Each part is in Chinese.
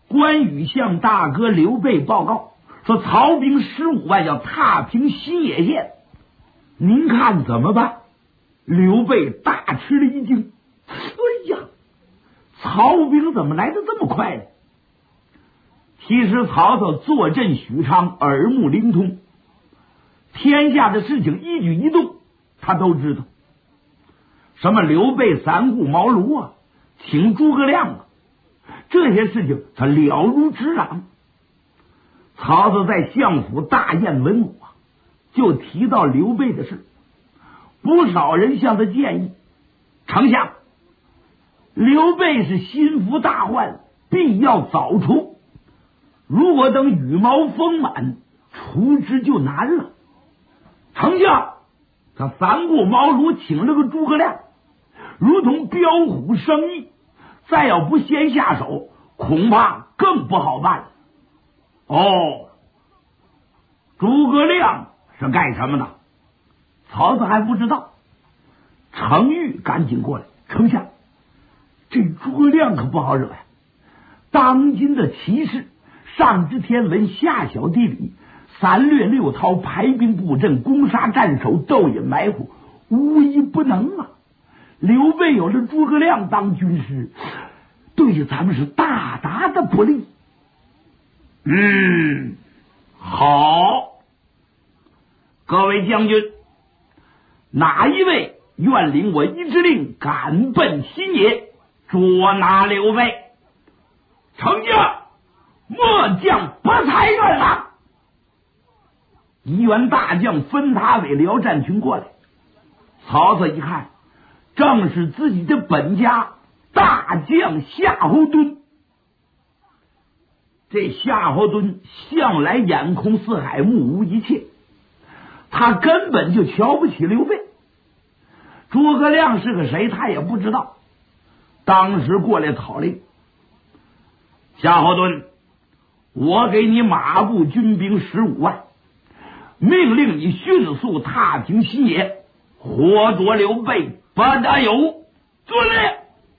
关羽向大哥刘备报告说，曹兵15万要踏平新野县，您看怎么办？刘备大吃了一惊，哎呀，曹兵怎么来的这么快呢？其实曹操坐镇许昌，耳目灵通，天下的事情一举一动他都知道。什么刘备三顾茅庐啊，请诸葛亮啊，这些事情他了如指掌。曹操在相府大宴文武啊，就提到刘备的事，不少人向他建议，丞相，刘备是心腹大患，必要早除，如果等羽毛丰满，除之就难了。丞相，他三顾茅庐请了个诸葛亮，如同标虎生翼，再要不先下手，恐怕更不好办了。哦，诸葛亮是干什么的？曹操还不知道。程昱赶紧过来，丞相，这诸葛亮可不好惹呀。当今的骑士，上知天文，下晓地理，三略六韬，排兵布阵，攻杀战守，斗隐埋伏，无一不能啊。刘备有了诸葛亮当军师，对咱们是大大的不利。好，各位将军，哪一位愿领我一支令，赶奔新野，捉拿刘备？丞相，末将不才愿郎。一员大将分塔尾辽战群过来，曹操一看，正是自己的本家大将夏侯惇。这夏侯惇向来眼空四海，目无一切，他根本就瞧不起刘备。诸葛亮是个谁他也不知道，当时过来讨令，夏侯惇，我给你马步军兵15万，命令你迅速踏平新野，活捉刘备，不得有。遵令。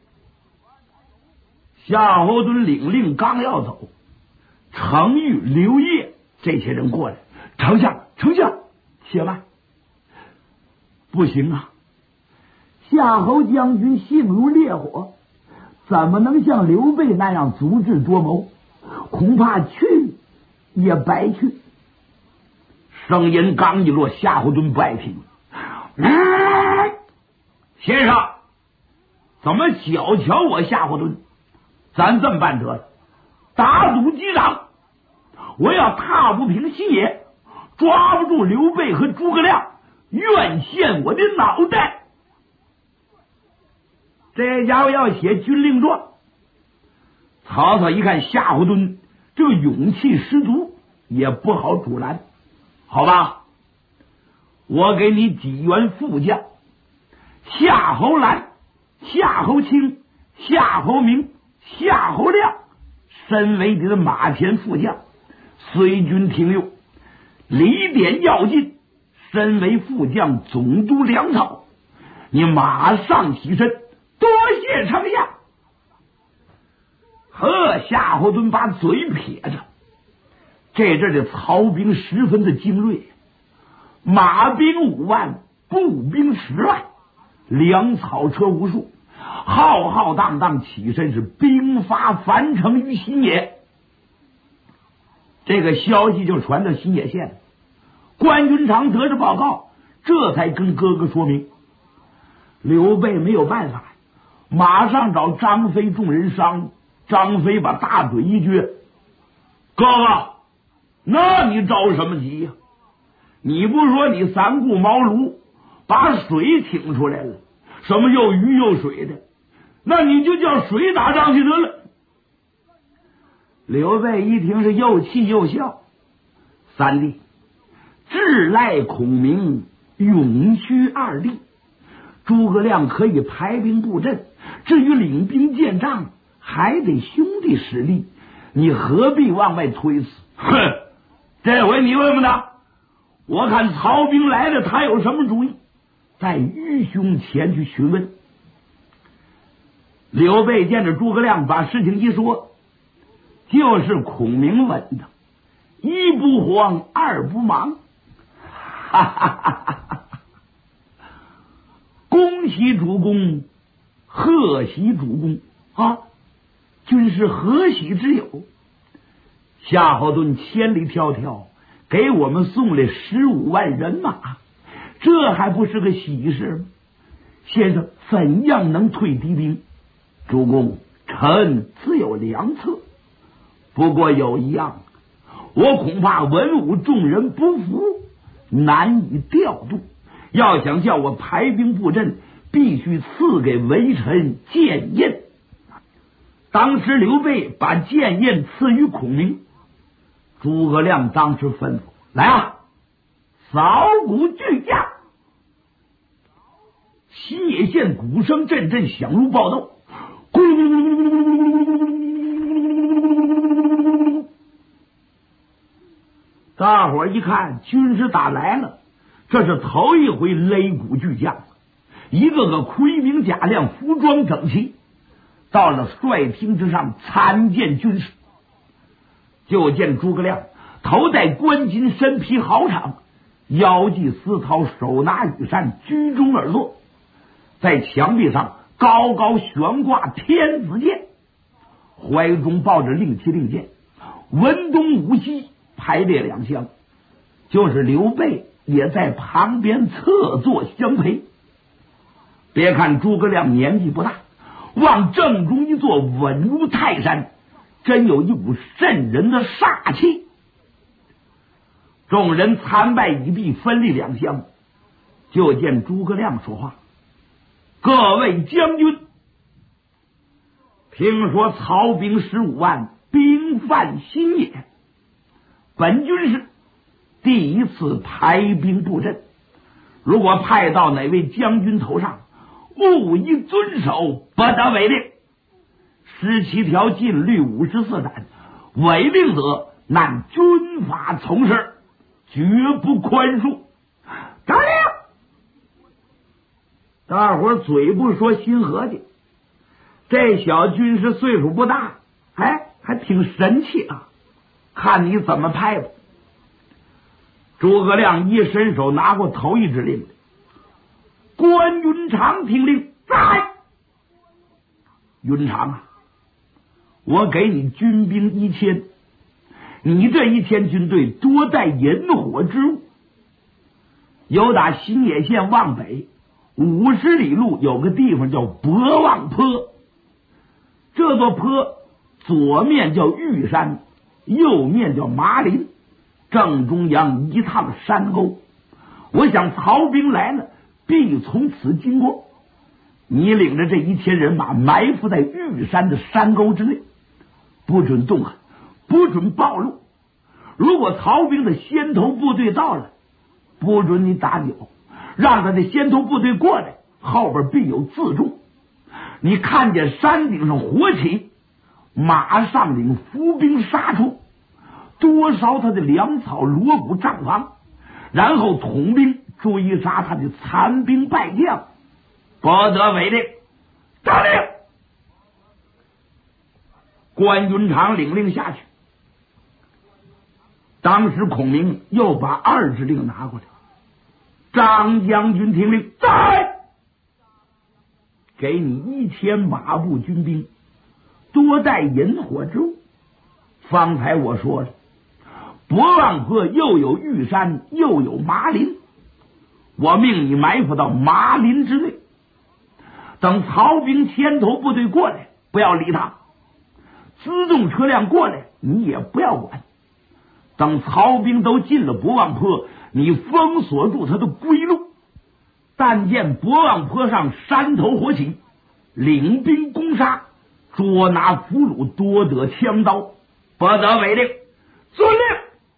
夏侯惇领令刚要走，程昱、刘烨这些人过来，丞相，且慢，不行啊！夏侯将军性如烈火，怎么能像刘备那样足智多谋？恐怕去也白去。声音刚一落，夏侯惇不爱听。先生，怎么小瞧我夏侯惇？咱这么办得了，打赌击掌，我要踏不平新野，抓不住刘备和诸葛亮，愿献我的脑袋。这家伙要写军令状。曹操一看夏侯惇这个勇气十足，也不好阻拦。好吧，我给你几员副将，夏侯兰、夏侯清、夏侯明、夏侯亮，身为你的马前副将，随军听用。李典、要进，身为副将，总督粮草，你马上起身，多谢丞相。夏侯惇把嘴撇着，这阵的曹兵十分的精锐，马兵5万，步兵10万，粮草车无数，浩浩荡荡起身，是兵发樊城于新野。这个消息就传到新野县，关云长得知报告，这才跟哥哥说明。刘备没有办法，马上找张飞众人商议。张飞把大嘴一撅，哥哥，那你着什么急呀？你不说你三顾茅庐把水请出来了，什么又鱼又水的，那你就叫水打仗去得了。刘备一听是又气又笑，三弟，智赖孔明，勇须2弟，诸葛亮可以排兵布阵，至于领兵建仗，还得兄弟使力，你何必往外推死？哼，这回你问问他，我看曹兵来了，他有什么主意？在愚兄前去询问。刘备见着诸葛亮把事情一说， 就是孔明问的，一不慌，二不忙。哈哈哈哈哈！恭喜主公，贺喜主公啊！均是何喜之有？夏侯惇千里迢迢给我们送来15万人马，这还不是个喜事吗？先生怎样能退敌兵？主公，臣自有良策。不过有一样，我恐怕文武众人不服，难以调度。要想叫我排兵布阵，必须赐给微臣剑印。当时刘备把剑印赐予孔明，诸葛亮当时吩咐：来啊，扫鼓巨将！新野县鼓声阵阵响如爆豆，咕噜咕噜咕噜咕噜咕噜咕噜咕噜咕噜咕噜。大伙儿一看军师打来了，这是头一回擂鼓巨将，一个个盔明甲亮，服装整齐，到了帅厅之上参见军师。就见诸葛亮头戴冠巾，身披豪氅，腰系丝绦，手拿羽扇，居中而坐，在墙壁上高高悬挂天子剑，怀中抱着令旗令箭，文东武西排列两厢，就是刘备也在旁边侧坐相陪。别看诸葛亮年纪不大，往正中一坐，稳如泰山，真有一股瘆人的煞气。众人参拜已毕，分立两厢，就见诸葛亮说话：各位将军，听说曹兵15万，兵犯新野，本军是第一次排兵布阵，如果派到哪位将军头上，务一遵守，不得违令。17条禁律，54胆，违令者按军法从事，绝不宽恕。得令！大伙儿嘴不说心合计，这小军师岁数不大，还挺神气啊，看你怎么派吧。诸葛亮一伸手拿过头一支令，关云长听令，在。云长啊，我给你军兵1000，你这1000军队多带引火之物。由打新野县往北50里路有个地方叫博望坡，这座坡左面叫玉山，右面叫麻林，正中央一趟山沟。我想曹兵来了，必从此经过。你领着这1000人马埋伏在玉山的山沟之内，不准动弹，不准暴露。如果曹兵的先头部队到了，不准你打鸟，让他的先头部队过来，后边必有自重。你看见山顶上火起，马上领伏兵杀出，多烧他的粮草、锣鼓、帐房，然后统兵追杀他的残兵败将，不得违令。得令！关云长领令下去。当时孔明又把2支令拿过来，张将军听令，在。给你1000马步军兵，多带引火之物。方才我说了，博望坡又有玉山，又有麻林，我命你埋伏到麻林之内。等曹兵先头部队过来，不要理他，辎重车辆过来你也不要管。等曹兵都进了博望坡，你封锁住他的归路。但见博望坡上山头火起，领兵攻杀，捉拿俘虏，多得枪刀，不得违令。遵令！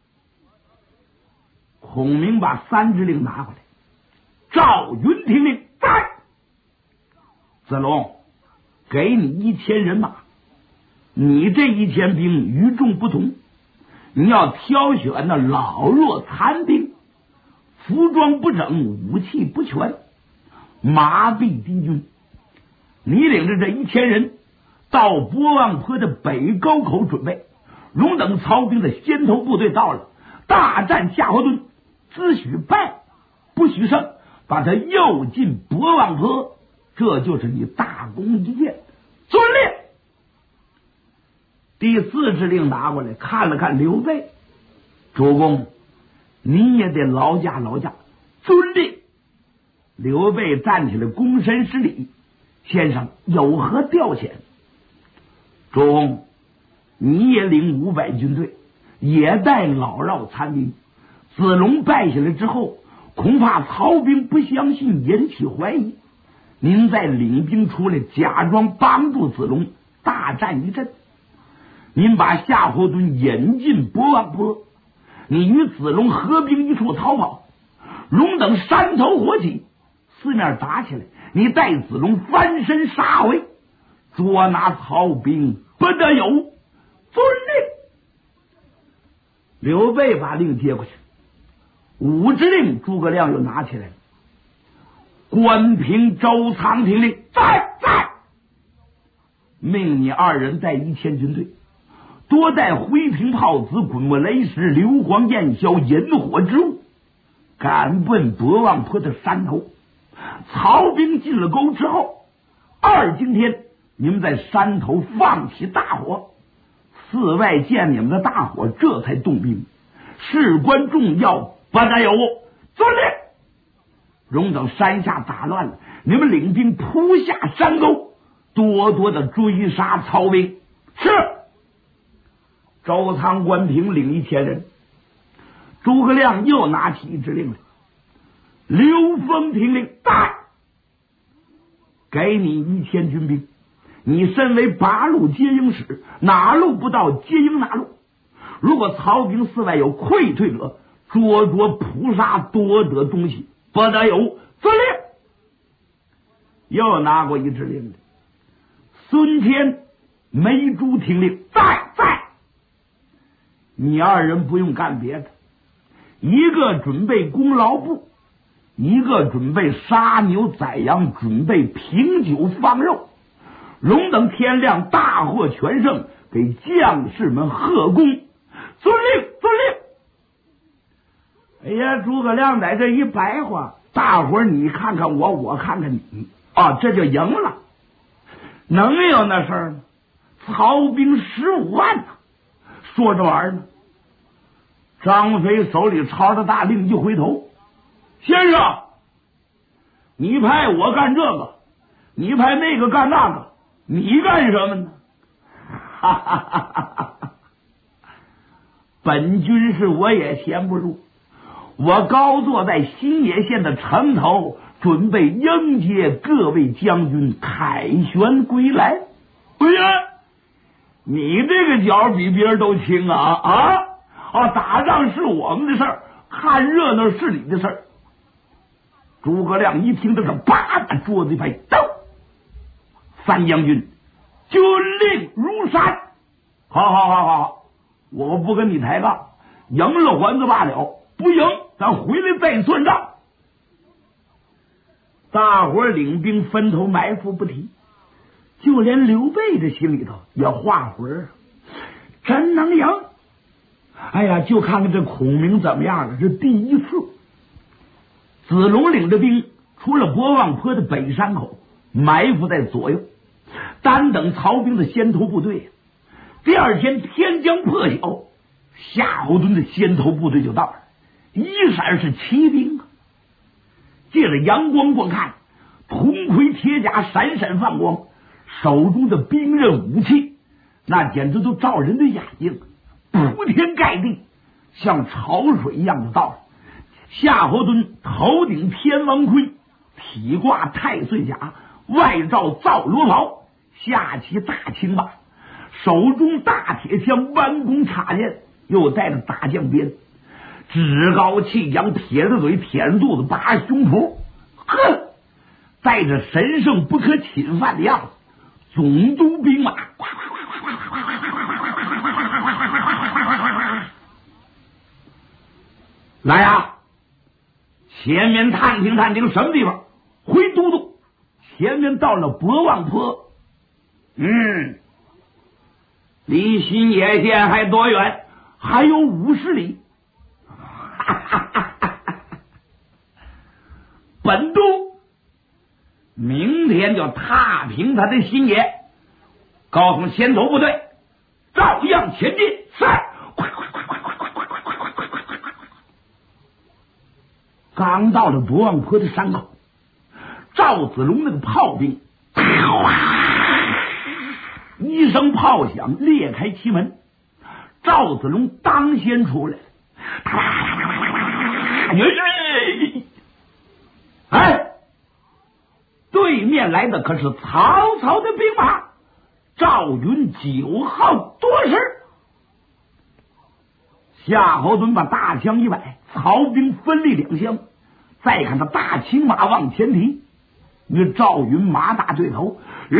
孔明把3支令拿过来，赵云听令，在。子龙，给你1000人马，你这1000兵与众不同，你要挑选那老弱残兵，服装不整，武器不全，麻痹敌军。你领着这1000人到博望坡的北沟口准备， 荣等曹兵的先头部队到了，大战夏侯惇，只许败不许胜，把他诱进博望坡，这就是你大功一件。遵令。第4支令拿过来看了看刘备，主公你也得劳驾劳驾。遵令。刘备站起来躬身施礼，先生有何调遣？主公你也领500军队，也带老绕残兵，子龙败下来之后，恐怕曹兵不相信，引起怀疑，您再领兵出来，假装帮助子龙大战一阵。您把夏侯惇引进博望坡，你与子龙合兵一处逃跑，龙等山头火起，四面打起来，你带子龙翻身杀回，捉拿曹兵不得有。遵令。刘备把令接过去，5支令诸葛亮又拿起来了。关平、周仓听令，在，命你2人带1000军队，多带灰瓶炮子、滚木雷石、硫磺焰硝、引火之物，赶奔博望坡的山头。曹兵进了沟之后，2更天，你们在山头放起大火，寺外见你们的大火，这才动兵。事关重要，不得有误。遵令。荣等山下打乱了，你们领兵扑下山沟，多多的追杀曹兵。是。周仓、关平领1000人。诸葛亮又拿起1支令来，刘封听令，在，给你1000军兵，你身为8路接应使，哪路不到接应哪路。如果曹兵4外有溃退者，捉捕杀，夺得东西，不得有。遵令。又拿过1支令来，孙坚、梅珠听令，在。你2人不用干别的，一个准备功劳簿，一个准备杀牛宰羊，准备品酒放肉。荣等天亮大获全胜，给将士们贺功。遵令。哎呀，诸葛亮在这一白话，大伙儿你看看我，我看看你啊，这就赢了。能有那事儿吗？曹兵15万呢。说着玩呢，张飞手里抄着大令一回头，先生，你派我干这个，你派那个干那个，你干什么呢？哈哈哈哈哈！本军事我也闲不住，我高坐在新野县的城头，准备迎接各位将军凯旋归来。哎呀，你这个脚比别人都轻啊！打仗是我们的事儿，看热闹是你的事儿。诸葛亮一听，这是叭把桌子一拍，走！三将军，军令如山。好，我不跟你抬杠，赢了还子罢了，不赢咱回来再算账。大伙领兵分头埋伏不提，就连刘备这心里头也画魂，真能赢。哎呀，就看看这孔明怎么样了。这第一次，子龙领着兵出了博望坡的北山口，埋伏在左右，单等曹兵的先头部队。第二天天将破晓，夏侯惇的先头部队就到了，一闪是骑兵啊。借着阳光观看，铜盔铁甲闪闪放光，手中的兵刃武器那简直都照人的眼睛，铺天盖地，像潮水一样的到了。夏侯惇头顶天王盔，体挂太岁甲，外罩皂罗袍，下骑大青马，手中大铁枪，弯弓插箭，又带着大将鞭，趾高气扬，撇着嘴，舔着肚子，拔胸脯，哼，带着神圣不可侵犯的样子。总督兵马来呀，前面探听探听什么地方？回都督，前面到了博望坡。 离新野县还多远？还有50里。本督明天就踏平他的新野，告诉先头部队照样前进。是。刚到了博望坡的山口，赵子龙那个炮兵一声炮响，裂开旗门，赵子龙当先出来了。哎，对面来的可是曹操的兵马，赵云9号多士。夏侯惇把大枪一摆，曹兵分立2厢，再看他大青马往前提，与赵云马打对头。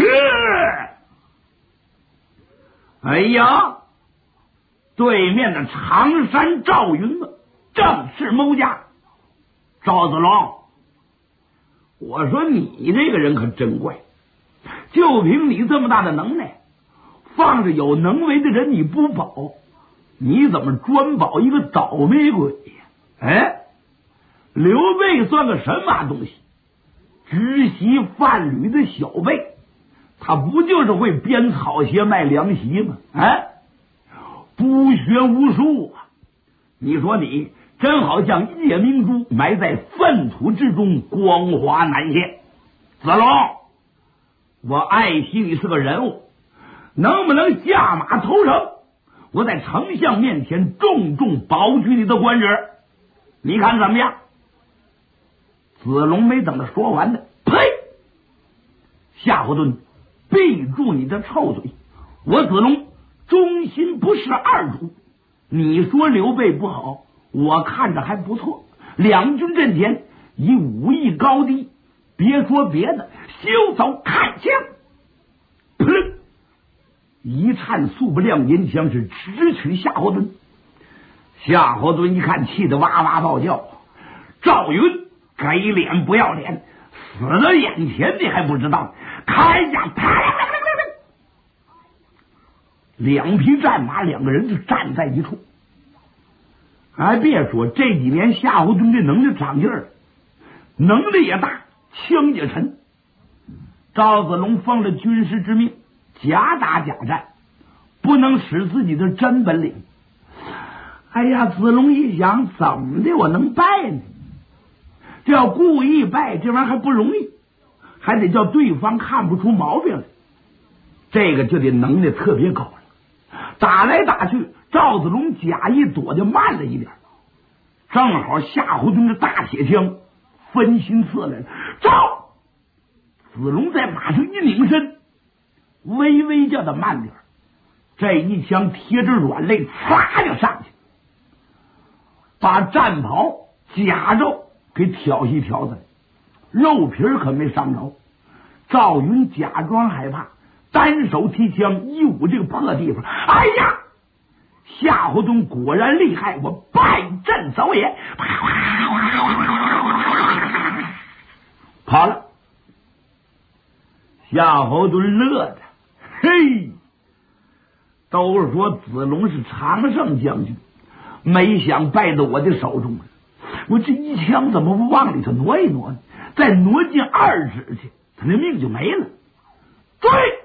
哎呀，对面的常山赵云正是谋家。赵子龙，我说你这个人可真怪，就凭你这么大的能耐，放着有能为的人你不保，你怎么专保一个倒霉鬼呀？哎，刘备算个什么东西？知席贩履的小辈，他不就是会编草鞋卖凉席吗？哎，不学无术啊！你说你真好像夜明珠埋在粪土之中，光华难现。子龙，我爱惜你是个人物，能不能下马投诚？我在丞相面前重重保举你的官职，你看怎么样？子龙没等他说完呢，呸！夏侯惇，闭住你的臭嘴！我子龙忠心不事二主，你说刘备不好，我看着还不错。两军阵前以武艺高低，别说别的，休走看枪！噗！一颤速不亮银枪是直取夏侯惇。夏侯惇一看，气得哇哇暴叫。赵云给脸不要脸，死了眼前你还不知道？开呀！两匹战马，两个人就站在一处。还别说，这几年夏侯惇这能力长劲儿，能力也大，枪也沉。赵子龙奉了军师之命，假打假战，不能使自己的真本领。哎呀，子龙一想，怎么的我能败呢？这要故意败，这玩意儿还不容易，还得叫对方看不出毛病来。这个就得能力特别高了。打来打去，赵子龙假意躲就慢了一点，正好夏侯惇的大铁枪分心刺来了。赵子龙在马上一拧身，微微叫他慢点，这一枪贴着软肋，唰就上去，把战袍甲胄给挑起挑子来，肉皮可没伤着。赵云假装害怕，单手提枪一捂这个破地方，哎呀！夏侯惇果然厉害，我败阵走也！跑了。夏侯惇乐的，嘿，都说子龙是常胜将军，没想败到我的手中了。我这一枪怎么不往里头挪一挪呢？再挪进2指去，他那命就没了。追！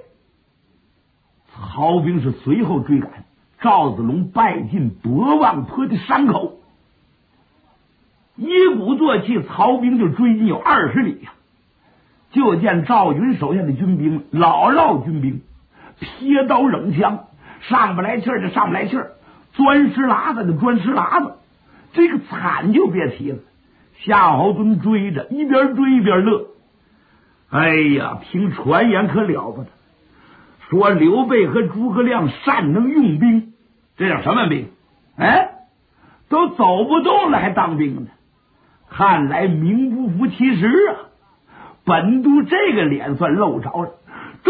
曹兵是随后追赶，赵子龙败进博望坡的山口，一鼓作气，曹兵就追进有20里呀。就见赵云手下的军兵，老绕军兵，撇刀冷枪，上不来气儿就上不来气儿，钻石喇子就钻石喇子，这个惨就别提了。夏侯惇追着，一边追一边乐。哎呀，听传言可了不得，说刘备和诸葛亮善能用兵，这叫什么兵？哎，都走不动了还当兵呢，看来名不符其实啊。本督这个脸算露着了，追，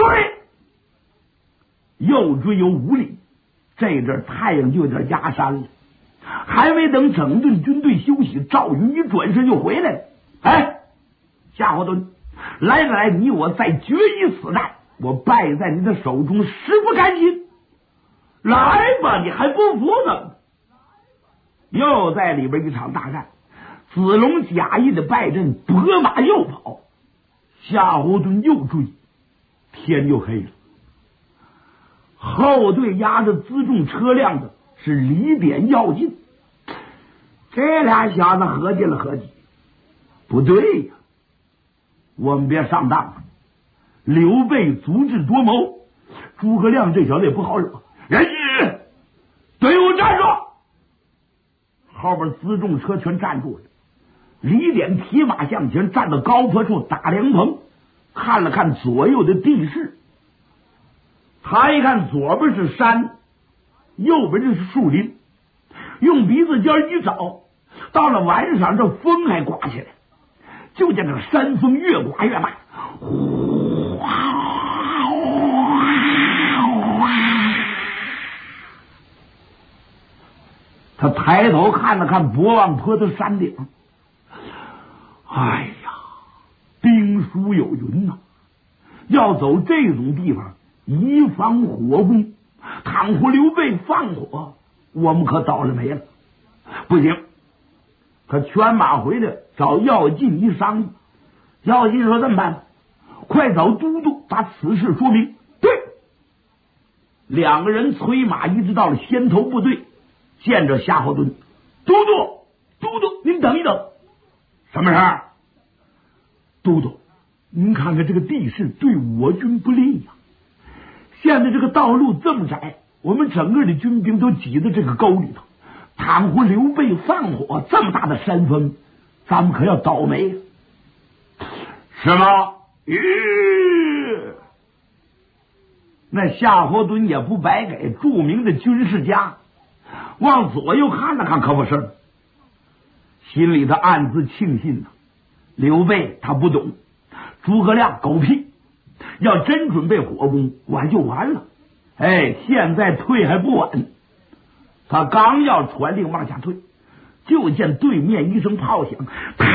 又追有5里，这阵太阳就有点压山了。还没等整顿军队休息，赵云一转身就回来了。哎，夏侯惇，来，你我再决一死战，我败在你的手中，实不甘心。 来吧，你还不服呢？又在里边一场大战，子龙假意的败阵，拨马又跑，夏侯惇又追，天就黑了。后队压着辎重车辆的是李典、要进，这俩小子合计了合计，不对呀，我们别上当了。刘备足智多谋，诸葛亮这小子也不好惹。人质，队伍站住！后边辎重车全站住了。李典提马向前，站到高坡处打凉棚，看了看左右的地势。他一看左边是山，右边就是树林，用鼻子尖一找，到了晚上这风还刮起来，就见这山风越刮越大，他抬头看了看博望坡的山顶，哎呀，兵书有云呐，要走这种地方以防火攻，倘或刘备放火，我们可倒了霉了。不行，他全马回来找要进一商议。要进说这么办，快找都督把此事说明。对，两个人催马一直到了先头部队，见着夏侯惇。都督，您等一等。什么事？都督，您看看这个地势对我军不利呀。现在这个道路这么窄，我们整个的军兵都挤在这个沟里头，倘或刘备放火，这么大的山风，咱们可要倒霉了。是吗？那夏侯惇也不白给，著名的军事家，往左右看了看，可不是，心里头暗自庆幸呢。刘备他不懂，诸葛亮狗屁，要真准备火攻，我就完了。哎，现在退还不晚。他刚要传令往下退，就见对面一声炮响，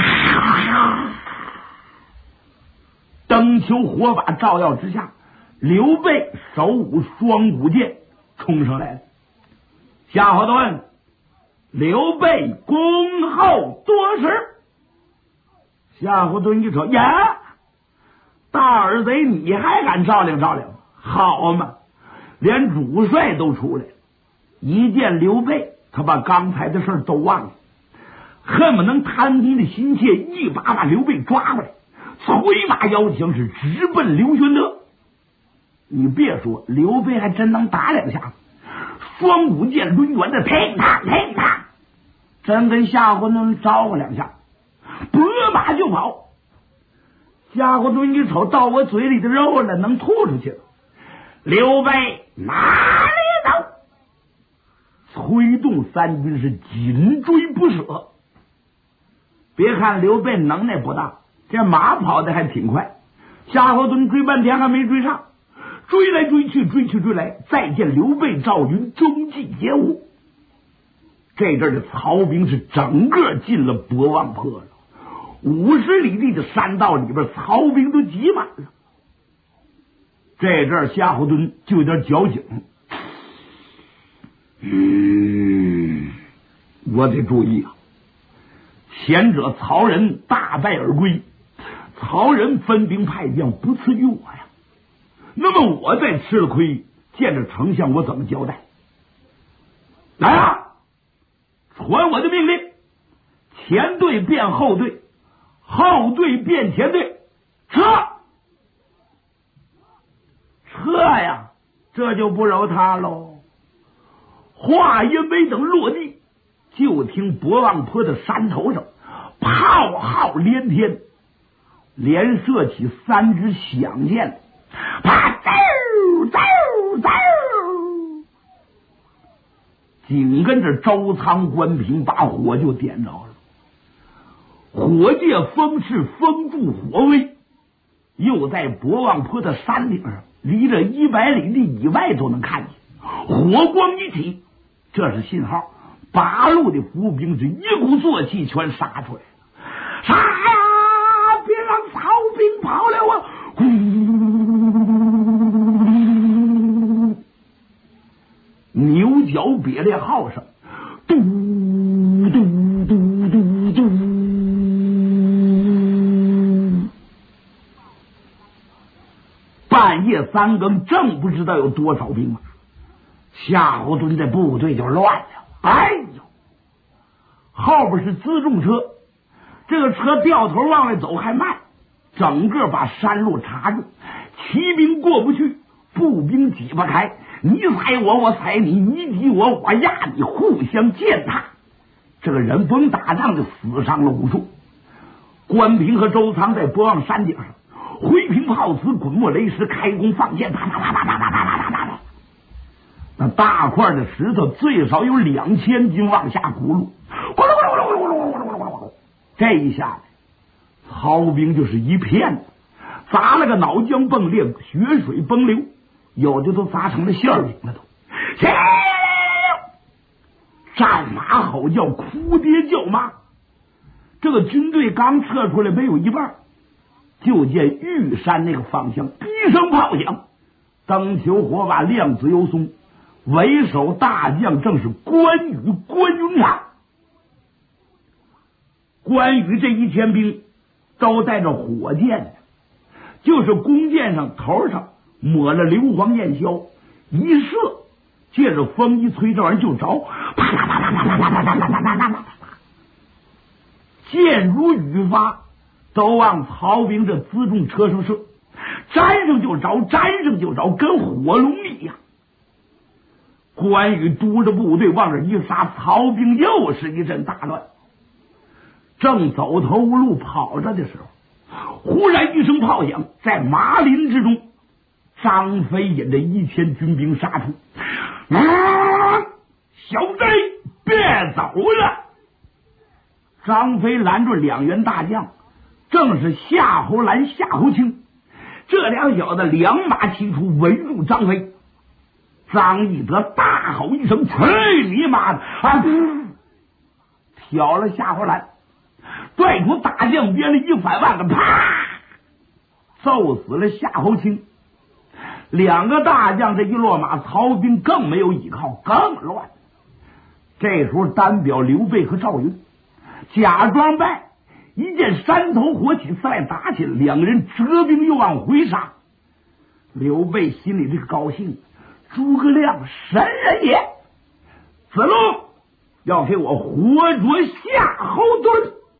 灯球火把照耀之下，刘备手舞双股剑冲上来了。夏侯惇，刘备恭候多时。夏侯惇一瞅，呀，大耳贼，你还敢照亮照亮？好嘛，连主帅都出来了。一见刘备，他把刚才的事都忘了，恨不能贪敌的心切，一把刘备抓过来，催马摇枪是直奔刘玄德。你别说，刘备还真能打两下子，双股剑抡圆的，砰砰砰砰，真跟夏侯惇招呼两下，拨马就跑。夏侯惇一瞅，到我嘴里的肉了，能吐出去了。刘备哪里走？催动三军是紧追不舍。别看刘备能耐不大，这马跑的还挺快。夏侯惇追半天还没追上，追来追去，追来，再见刘备、赵云踪迹皆无。这阵的曹兵是整个进了博望坡了，50里地的山道里边，曹兵都挤满了。这阵夏侯惇就有点矫情，我得注意啊！前者曹仁大败而归，曹仁分兵派将不赐予我呀。那么我再吃了亏，见着丞相我怎么交代？来啊！传我的命令，前队变后队，后队变前队，撤！撤呀！这就不饶他喽。话音没等落地，就听博望坡的山头上炮号连天，连射起3支响箭，啪嗖嗖嗖，紧跟着周仓关平把火就点着了。火借风势，风助火威，又在博望坡的山顶上，离着100里地以外都能看见，火光一起，这是信号。八路的伏兵是一鼓作气全杀出来了，杀呀！别让曹兵跑了啊！ 牛角别列号声，嘟嘟嘟嘟嘟。半夜3更，正不知道有多少兵马，夏侯惇的部队就乱了。哎呦，后边是辎重车，这个车掉头往外走还慢，整个把山路插住，骑兵过不去，步兵挤不开，你踩我，我踩你，你挤我，我压你，互相践踏。这个人甭打仗就死伤了无数。关平和周仓在博望山顶上挥平炮瓷，滚墨雷石，开弓放箭，啪啪啪啪啪啪啪啪啪啪。那大块的石头最少有2000斤往下轱辘，咕噜咕噜咕噜咕噜咕噜咕噜咕噜。这一下来，曹兵就是一片子，砸了个脑浆迸裂，血水崩流，有的都砸成了馅饼了都。战马吼叫，哭爹叫妈。这个军队刚撤出来没有一半，就见玉山那个方向一声炮响，灯球火把，亮子游松，为首大将正是关羽、关云长。关羽这1000兵都带着火箭，就是弓箭上头上抹了硫磺焰硝，一射，借着风一吹，这玩意儿就着，啪啪啪啪啪啪啪啪啪啪啪啪，箭如雨发，都往曹兵这辎重车上射，沾上就着，沾上就着，跟火龙一样。关羽督着部队往这一杀，曹兵又是一阵大乱。正走投无路跑着的时候，忽然一声炮响，在麻林之中，张飞引着1000军兵杀出。小子别走了！张飞拦住2员大将，正是夏侯兰、夏侯清。这两小子2马齐出，围住张飞。张翼德大吼一声：“去你妈的！”挑了夏侯兰，拽出大将鞭子一反腕子，啪，揍死了夏侯清。2个大将这一落马，曹兵更没有依靠，更乱。这时候单表刘备和赵云假装败，一见山头火起，再来打起来，2个人折兵又往回杀。刘备心里这个高兴，诸葛亮神人也，子路要给我活捉夏侯惇。